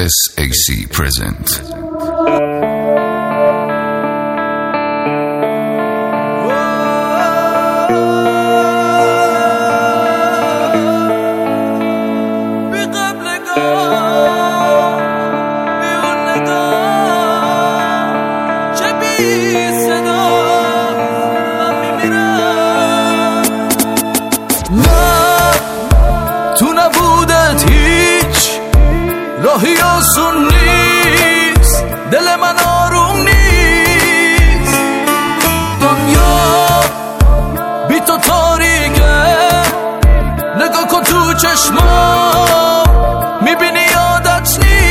SAC present. راهی آسون نیست، دل من آروم نیست، دنیا بی تو تاریکه، نگاه کن تو چشمام میبینی یادت نیست.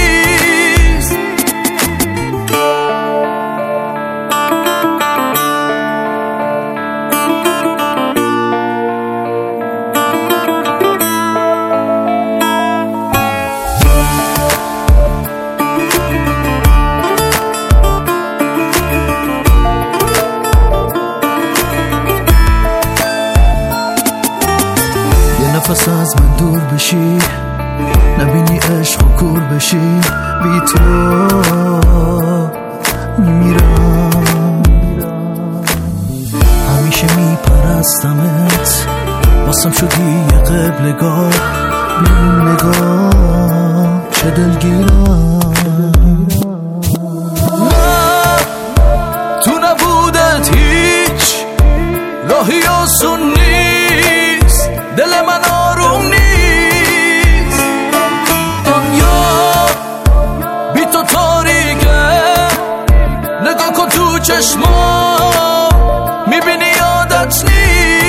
نفس از من دور بشی، نبینی عشق و کور بشی، بی تو میمیرم. همیشه میپرستمت، واسم شدی یه قبلگاه، بی نگاه چه دلگیرم. من تو نبودت هیچ راهی آسون نیست، دل من آروم نیست، دنیا بی تو تاریکه، نگاه کن تو چشمام میبینی یادت نیست.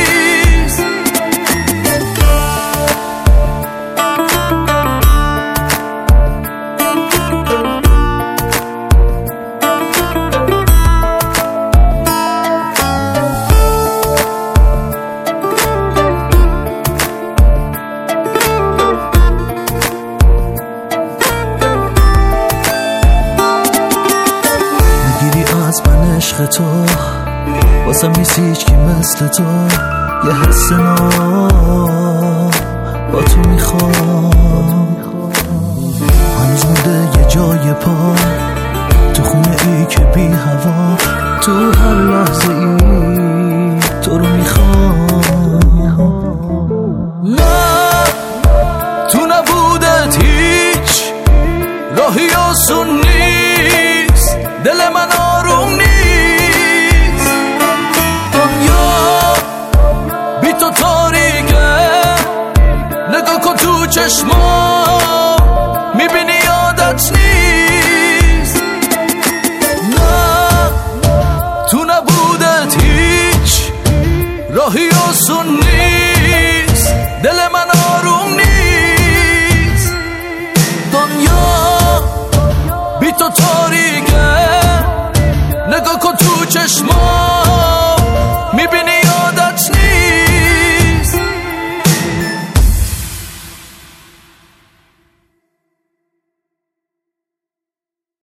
از من عشق تو، واسم نیست هیچ کی مثل تو، یه حس نو با تو میخوام. هنوز مونده یه جای پا تو خونه ای که بی هوا، تو هر لحظه ای تو رو میخوام. من تو نبودت هیچ راهی آسون نیست، دل من آروم نیست، دنیا بی تو تاریکه، نگاه کن تو چشمام میبینی یادت نیست. نه تو نبودت هیچ راهی آسون نیست، دل من آروم نیست، دنیا بی تو تاریکه، نگاه کن تو چشمام میبینی